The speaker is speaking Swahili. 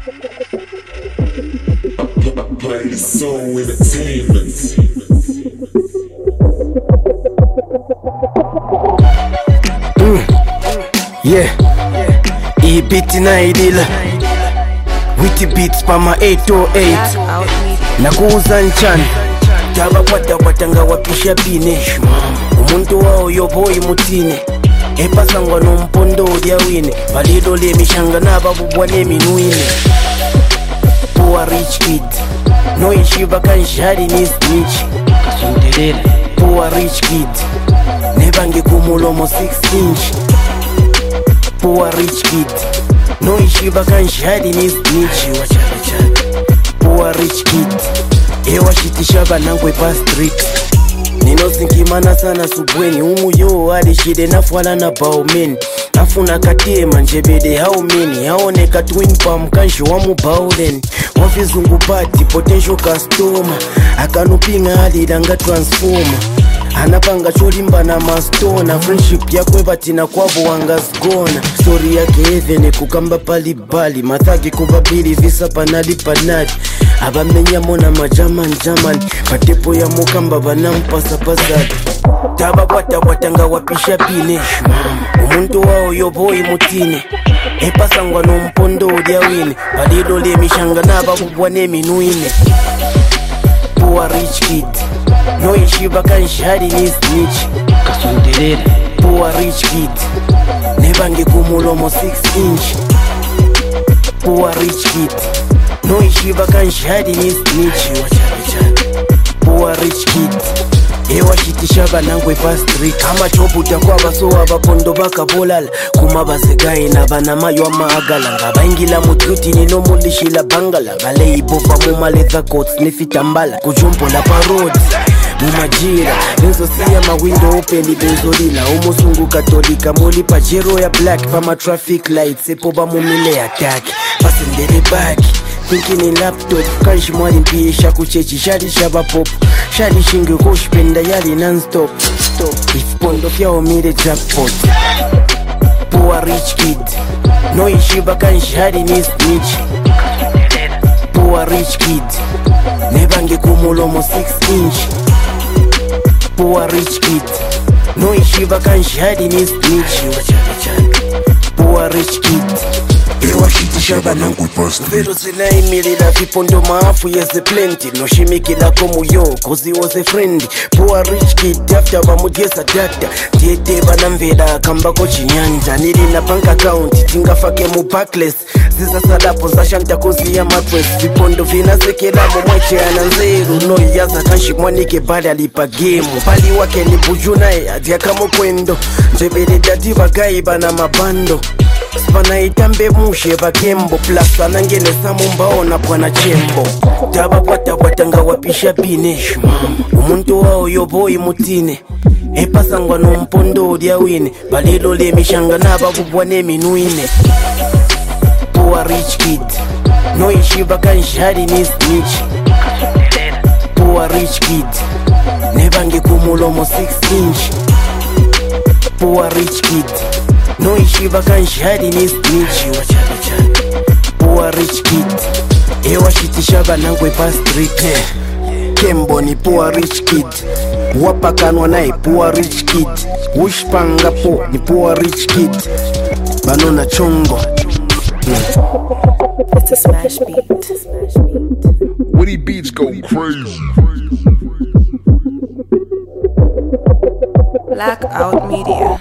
Play soul entertainment. Yeah, hii beat inaidila Witty Beats pama 808 na kuuza nchani tabakwata watanga wapisha bineshu umuntu wao yoboyi mutine epasangwa nompondo lyawine balido lemishanga nababubwa neminwine Poor rich kid no ishiba kanshari ni snitch kasundelele Poor rich kid nebange kumulomo 6 inch Poor rich kid no ishiba kanshari ni snitch wachale chale Poor rich kid ewa shitisha banangwe pa street Ninozinkimana sana subweni umuyo alishide nafwala na baumeni Afuna katema njebede haumeni haoneka twin palm kanshi wa mubaulen Wafizungu party potential customer akanupinga alidanga transformer Anapanga cholimba na mastona friendship yakwe batina kwabo wangazgona Story yake heaven kukamba palibali mathagi kubabili visa panali panali Abamenya mona majaman patepo ya mukamba banampasa pasadi Tabakwata watanga wapisha bineshu umuntu wao yoboyi mutine epasangwa nompondo lyawine balido lemishanga nababubwa neminwine Poor rich kid no ishiba kanshari ni snitch kasundelele Poor rich kid nebange kumulomo 6 inch Poor rich kid no ishiba kanshari ni snitch wachale chale Poor rich kid ewa shitisha banangwe pa street kama chobuta kwa baso abapondo bakabolala kuma bazegaye na banamayo amagala ngabaingila mutruti ninomulishila bangala baleibofa muma leather coats nifitambala kujumpo la parodi mumajira benzo siya mawindo open benzolila umusungu katolika muli pajero ya black pama traffic lights epo bamumile attack pasendele baki Thinking in laptop, kanshi mwali mpiesha kuchechi shari shaba pop Shari shingi kushpenda yali non-stop Stop, if pondo fyao mire jackpot Poor rich kid no ishiba kanshi hari ni snitch Poor rich kid nebange kumulomo 6 inch Poor rich kid no ishiba kanshi hari ni snitch wachale chale Poor rich kid ewa shitisha banangwe pa street Vero zinaimilila vipondo maafu yeze plenty no shimikila komuyo cause he was a friend Poor rich kid after bamugesa data Tiete banamvela kambako chinyanja Nilina bank account tingafake mu backless Ziza salapo za shanta kozi ya mattress Vipondo vinasekela mumweche ananzeru No yaza kanshi mwanike bali alipa game Pali wake ni bujuna ya kamo kwendo Njebele dati bagai bana mabando Spana itambe mushe bakembo Plus anangene samumbao na pwana chembo Tabakwata watanga wapisha bineshu umuntu wao yoboyi mutine epasangwa nompondo lyawine balilo lemishanga nababubwa neminwine Poor rich kid no ishiba kanshari ni snitch Poor rich kid nebange kumulomo 6 inch Poor rich kid no ishiba kanshari ni snitch wachale chale Poor rich kid ewa shitisha banangwe pa street Kembo ni poor rich kid wapakanwa nae poor rich kid Ushpanga po ni poor rich kid banona chongo It's a smash beat. Witty Beats go crazy Blackout Media.